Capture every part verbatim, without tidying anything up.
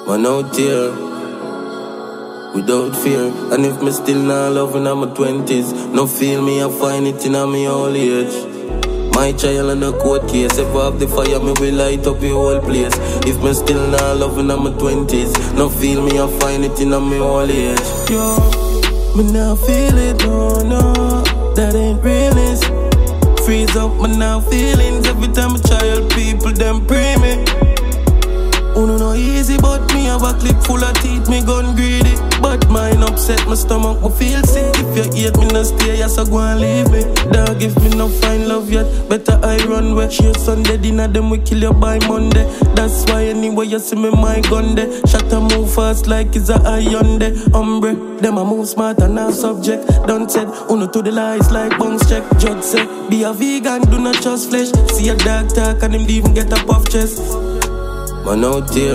Man out here, without fear. And if me still not loving in my twenties, no feel me, I find it in my old age. My child in a court case, if I have the fire, me will light up the whole place. If me still not loving in my twenties, no feel me, I find it in my old age. Yo, me now feel it, no, no, that ain't realist. Freeze up my now feelings every time a child people them pray me. Uno no easy, but me have a clip full of teeth, me gun greedy. But mine upset my stomach, me feel sick. If you hate me, no stay, yes, I go and leave me. Dog, if me no find love yet, better I run where. Share Sunday dinner, them we kill you by Monday. That's why anyway you see me, my gun there. Shot a move fast like it's a iron there. Umbre, them a move smart and not subject. Don't said, uno to the lies like bounce check. Judge say, be a vegan, do not trust flesh. See a dog talk and him even get a puff chest. Man out here,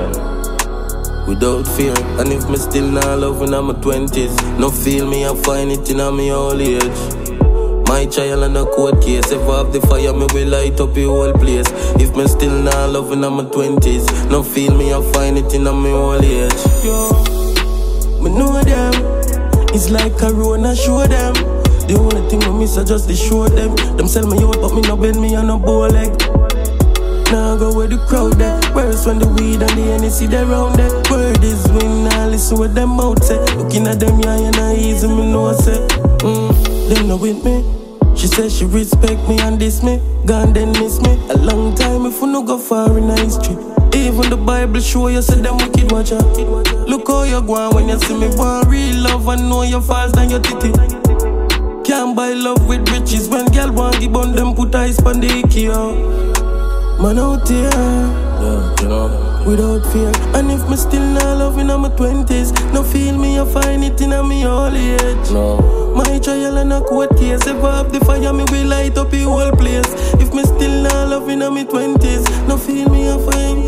without fear. And if me still not loving in my twenties, no feel me, I find it in my old age. My child in a court case, if I have the fire, me will light up the whole place. If me still not loving in my twenties, no feel me, I find it in my old age. Yo, me know them, it's like Corona, show them. The only thing I miss, I just they show them. Them sell me out, but me no bend me on a bow leg. Now go where the crowd there. Where's when the weed and the Hennessy they round there. Word is win, now listen what them out say. Looking at them, yeah, and I easy, me know say. Mm, them not with me. She said she respect me and diss me. Gone then miss me. A long time if we no go far in history. Even the Bible show you say them wicked watch out. Look how you go on when you see me. Want real love and know your falls than your titty. Can't buy love with riches. When girl want give on them put ice on the icky, yo. Man out here, yeah, you know, without fear. And if me still not loving in my twenties, no feel me, I find it in my old age. No. My trial and a court case, if I have the fire, me will light up the whole place. If me still not loving in my twenties, no feel me, I find,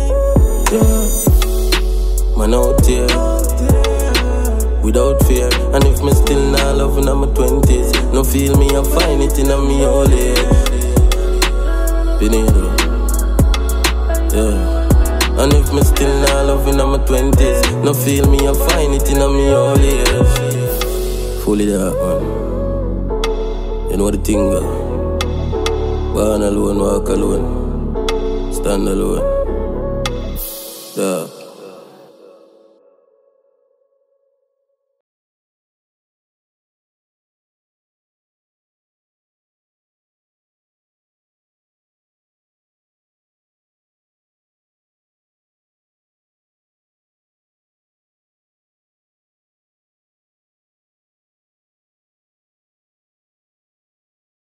yeah. Man out here, without fear. And if me still not loving in my twenties, no feel me, I find it in my old age. Benito. Yeah. And if me still not loving in my twenties, no feel me, I find it in my old age. Fully that, man. You know the thing, girl. Born alone, walk alone. Stand alone. Yeah.